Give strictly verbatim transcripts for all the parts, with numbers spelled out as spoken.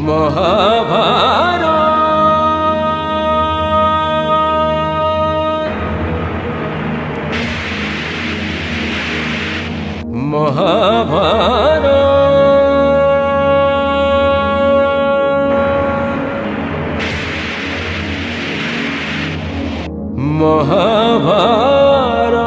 মহাভারত মহাভারত মহাভারত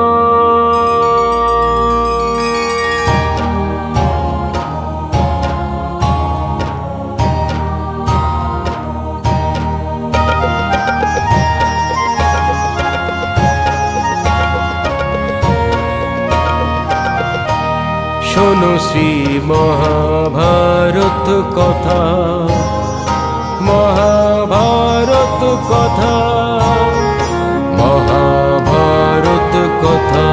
শোনো শ্রী মহাভারত কথা, মহাভারত কথা, মহাভারত কথা।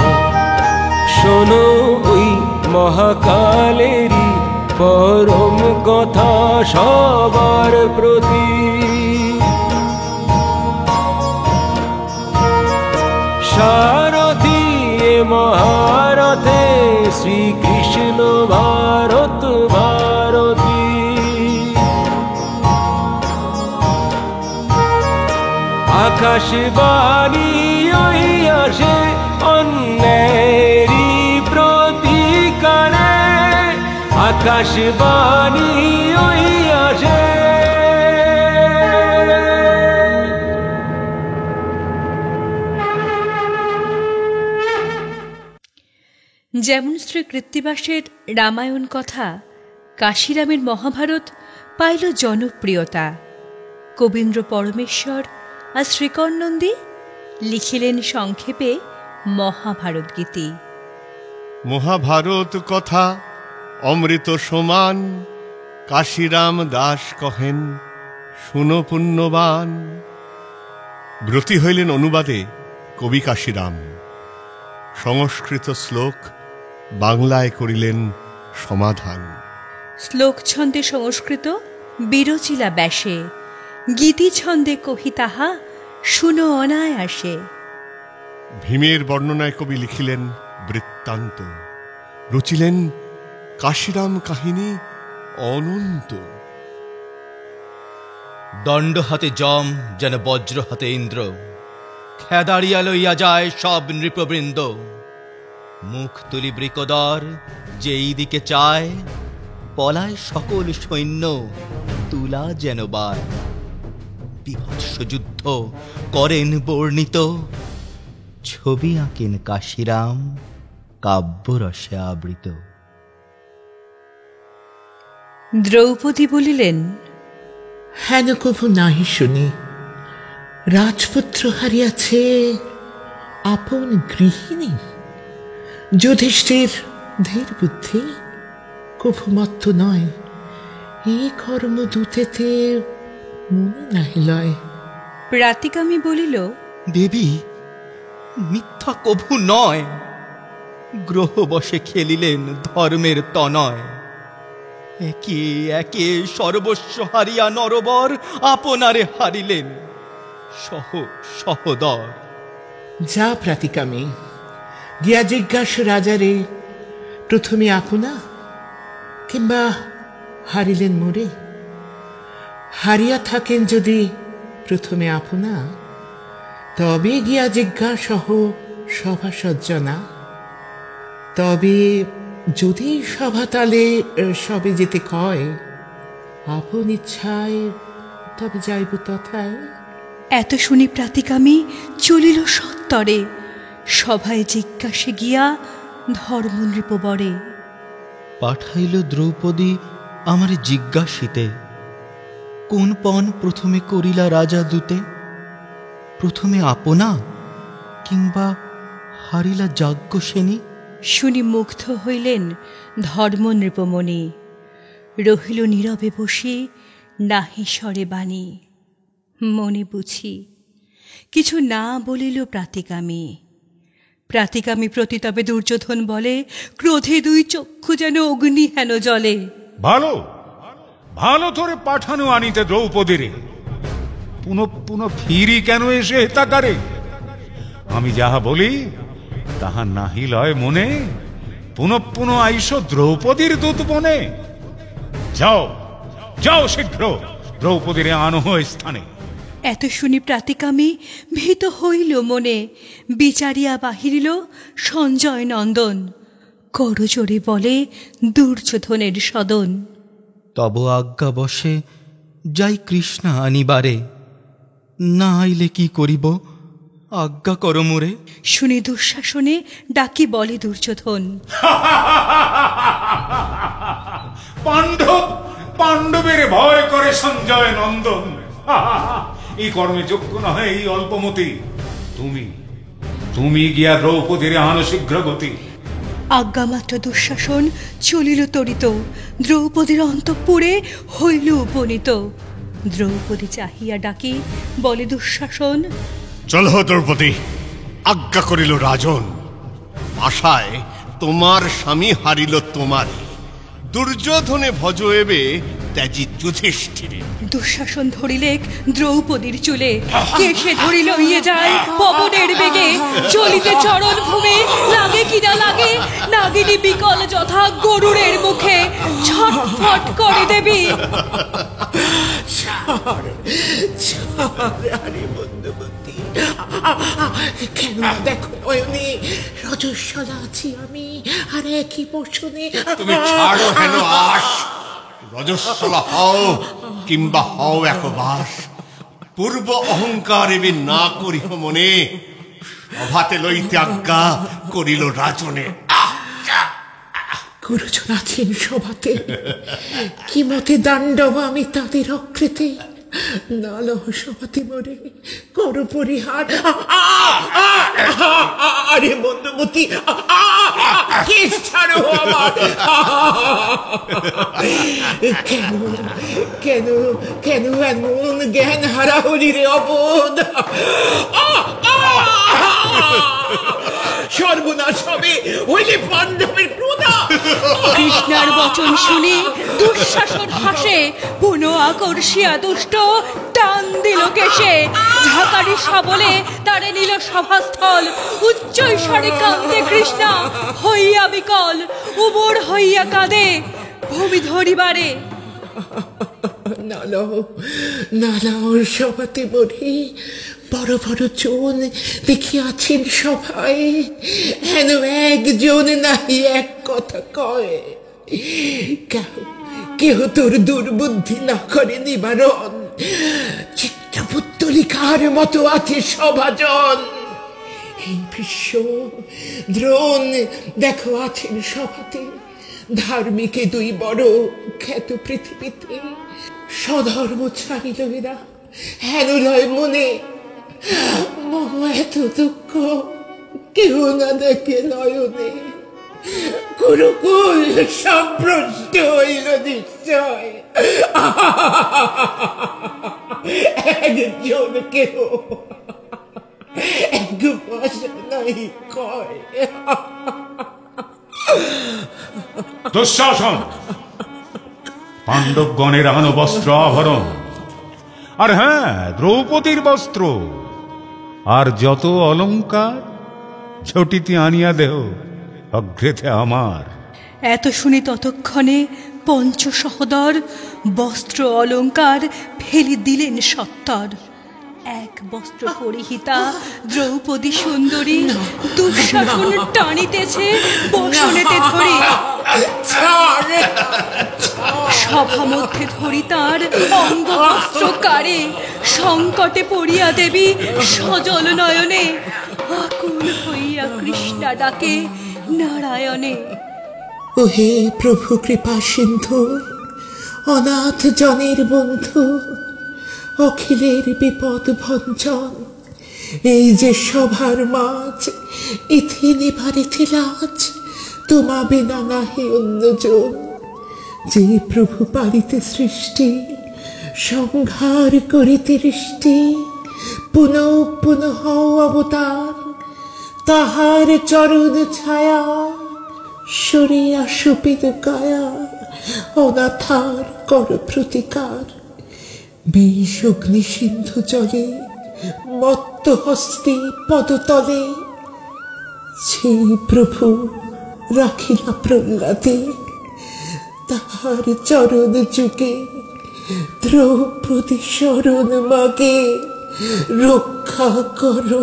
শোনো ওই মহাকালেরই পরম কথা সবার প্রতি। সারথি এ মহারথে শ্রীকৃষ্ণ ভারত ভারতী। আকাশবাণী ওই আসে অন্যেরই প্রতিকারে, আকাশবাণী ওই আসে। যেমন শ্রী কৃত্তিবাসের রামায়ণ কথা কাশিরামের মহাভারত পাইল জনপ্রিয়তা, কবীন্দ্র পরমেশ্বর আর শ্রীকরনন্দী লিখিলেন সংক্ষেপে মহাভারত গীতি। মহাভারত কথা অমৃত সমান, কাশিরাম দাস কহেন শুনো পুণ্যবান। ব্রতী হইলেন অনুবাদে কবি কাশিরাম। সংস্কৃত শ্লোক বাংলায় করিলেন সমাধান। শ্লোক ছন্দে সংস্কৃত বিরচিলা ব্যাসে, গীতি ছন্দে কহি তাহা শুনো অনায়াসে। ভীমের বর্ণনায় কবি লিখিলেন বৃত্তান্ত, রচিলেন কাশিরাম কাহিনী অনন্ত। দণ্ড হাতে যম যেন বজ্র হাতে ইন্দ্র, খেদাড়িয়া লইয়া যায় সব নৃপবৃন্দ। মুখ তুলি বৃকদর যেই দিকে চায়, পলায় সকল সৈন্য তুলা যেন বায়। বিভৎস যুদ্ধ করেন বর্ণিত, ছবি আঁকেন কাশিরাম কাব্যরসে আবৃত। দ্রৌপদী বলিলেন, হেন কভু নাহি শুনি, রাজপুত্র হারিয়াছে আপন গৃহিণী। যুধিষ্ঠির ধীর বুদ্ধি কভু মত্ত নয়, এই কর্ম দূতেতে মনে নাহি লয়। প্রাতিকামী বলিল, দেবী মিথ্যা কভু নয়, গ্রহ বসে খেলিলেন ধর্মের তনয়। একে একে সর্বস্ব হারিয়া নরবর আপনারে হারিলেন সহ সহদর। যা প্রাতিকামী, গিয়া জিজ্ঞাস রাজারে, প্রথমে আপনা কিংবা হারিলেন মোরে? হারিয়া থাকেন যদি প্রথমে আপনা, তবে গিয়া জিজ্ঞাসহ সভা সজ্জনা। তবে যদি সভাতালে সবে যেতে কয়, আপন ইচ্ছায় তবে যাইব তথায়। এত শুনি প্রাতিকামী চলিল সত্তরে, সভায় জিজ্ঞাসে গিয়া ধর্ম নৃপবরে। পাঠাইল দ্রৌপদী আমার জিজ্ঞাসিতে, কোন পণ প্রথমে করিলা রাজা দূতে? প্রথমে আপনা কিংবা হারিলা যাজ্ঞসেনী? শুনি মুগ্ধ হইলেন ধর্ম নৃপমণি, রহিল নীরবে বসে নাহি স্বরে বাণী। মনে বুঝি কিছু না বলিল প্রাতিকামী। প্রাতিকামী প্রতি তবে দুর্যোধন বলে, ক্রোধে দুই চক্ষু যেন অগ্নি হেন জলে। ভালো ভালো তোরে পাঠানো আনিতে দ্রৌপদীরে, পুনঃ পুনঃ ফিরি কেন এসে হেতাকারে? আমি যাহা বলি তাহা নাহি লয় মনে, পুনঃ পুনঃ আইস দ্রৌপদীর দূত বনে। যাও যাও শীঘ্র দ্রৌপদীর আনহ স্থানে। এত শুনি প্রাতিকামী ভীত হইল মনে, বিচারিয়া বাহিরিল সঞ্জয় নন্দন। করজোরে বলে দুর্যোধনের সদন, তব আজ্ঞা বসে যাই কৃষ্ণা আনিবারে, না আইলে কি করিব আজ্ঞা কর মোরে। শুনি দুঃশাসনে ডাকি বলে দুর্যোধন, পাণ্ডব পাণ্ডবের ভয় করে সঞ্জয় নন্দন। এই কর্মে যোগ্য নহে এই অল্পমতি। তুমি তুমি গিয়া দ্রৌপদীর আনো শীঘ্র গতি। আজ্ঞামাত্র দুঃশাসন চলিল তরিত, দ্রৌপদীর অন্তঃপুরে হইল উপনীত। দ্রৌপদী চাহিয়া ডাকি বলে দুঃশাসন, চলো দ্রৌপদী, আজ্ঞা করিল রাজন। আশায় তোমার স্বামী হারিল তোমারে, দুর্যোধনে ভজ এবে ত্যাজি যুধিষ্ঠিরে। দুঃশাসন ধরিলেক দ্রৌপদীর চুলে, কেশে ধরিল ইয়ে যায় পবনের বেগে। চলিতে চরণ ভূমে লাগে কিনা লাগে, নাগিনী বিকল যথা গরুড়ের মুখে। ছটফট করে দেবী, কেন দেখো নয়নে রজস্বলা আছি আমি, আর একই বসনে। তুমি ছাড়ো হেন আশ, রজস্বলা হও কিংবা হও একবাস। পূর্ব অহংকার এবে না করিহ মনে, সভাতে লইতে আজ্ঞা করিল রাজনে। গুরুজন আছেন সভাতে, কি মতে দাণ্ডব আমি তাদের অকৃতে। নালহ সভাতে মরে কর পরিহার। আরে মন্দমতি, কেশ ছাড়ো আমার। কেন কেন কেন এমন জ্ঞান হারা হলি রে অবোধ। সর্বনাশ হবে হইলে পাণ্ডবের ক্রোধা। কৃষ্ণার বচন শুনে দুঃশাসন হাসে, পুনঃ আকর্ষিয়া দুষ্ট টান দিল কেশে। ঝাঁকারি সাবলে তারে নিল সভাস্থল, উচ্চৈস্বরে কান্দে কৃষ্ণা হইয়া বিকল। উবর হইয়া কাঁদে ভূমি ধরিবারে। নালহ নালহ সভাতে মরি, বড় বড় জন দেখিয়াছেন সভায়। হেন একজন নাহি এক কথা কয়, কেহ কেহ তোর দুর্বুদ্ধি না করে নিবারণ। চিত্রপুত্তলিকার মতো আছে সভাজন। এই ভীষ্ম দ্রোণ দেখো আছেন সভাতে, ধার্মিকে দুই বড় খ্যাত পৃথিবীতে। স্বধর্ম ছাড়িল এরা হেন লয় মনে, মহ এত দুঃখ কেহ না দেখে নয়নে। গুরুকুল সম্ভ্রষ্ট হইল নিশ্চয়, একজন কেহ এক ভাষা নাই কয়। দুঃশাসন, পাণ্ডবগণের আনো বস্ত্র আভরণ, আর হ্যাঁ দ্রৌপদীর বস্ত্র, আর যত অলঙ্কার ঝটিতে আনিয়া দেহ অগ্রেতে আমার। এত শুনি ততক্ষণে পঞ্চ সহোদর বস্ত্র অলঙ্কার ফেলি দিলেন সত্তর। এক বস্ত্র পরিহিতা দ্রৌপদী সুন্দরী, দুঃশাসন টানিতেছে বসনেতে ধরি। সভা মধ্যে ধরি তার অঙ্গ বস্ত্র কারে, সংকটে পড়িয়া দেবী সজল নয়নে। আকুল হইয়া কৃষ্ণা ডাকে নারায়ণে। ওহে প্রভু কৃপা সিন্ধু, অনাথ জনের বন্ধু, অখিলের বিপদ ভঞ্জন। এই যে সভার মাঝ ইথি নিবারিতে লাজ, তোমা বিনা নাহি অন্যজন। যে প্রভু পালিতে সৃষ্টি, সংহার করিতে হৃষ্টি, পুনঃ পুনঃ অবতার। তাহার চরণ ছায়া সরিয়া সুপিত কায়া, অনাথার কর প্রতিকার। বিষ অগ্নি সিন্ধু জলে, মত্ত হস্তি পদতলে। যে প্রভু রাখিলা প্রহ্লাদে, তাহার চরণ যুগে দ্রৌপদী শরণ মাকে রক্ষা করো,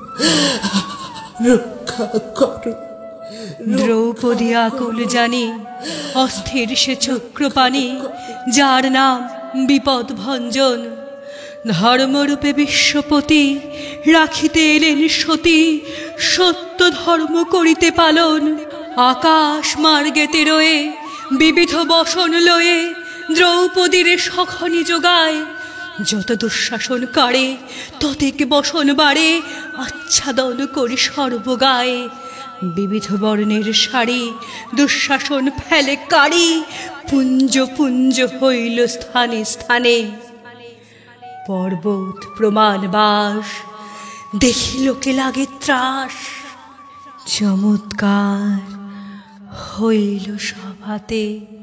রক্ষা করো। দ্রৌপদী আকুল জানি, অস্থির সে চক্রপাণি, যার নাম বিপদ ভঞ্জন। ধর্মরূপে বিশ্বপতি রাখিতে এলেন সতী, সত্য ধর্ম করিতে পালন। আকাশ মার্গেতে রয়ে বিবিধ বসন লয়ে দ্রৌপদীর সখনি যোগায়। যত দুঃশাসন কারে ততেক বসন বাড়ে, আচ্ছাদন করি সর্বগায়ে। বিবিধ বর্ণের শাড়ি দুঃশাসন ফেলে কাড়ি, পুঞ্জ পুঞ্জ হইল স্থানে স্থানে। পর্বত প্রমাণ বাস দেখি লোকে লাগে ত্রাস, চমৎকার হইল সভাতে।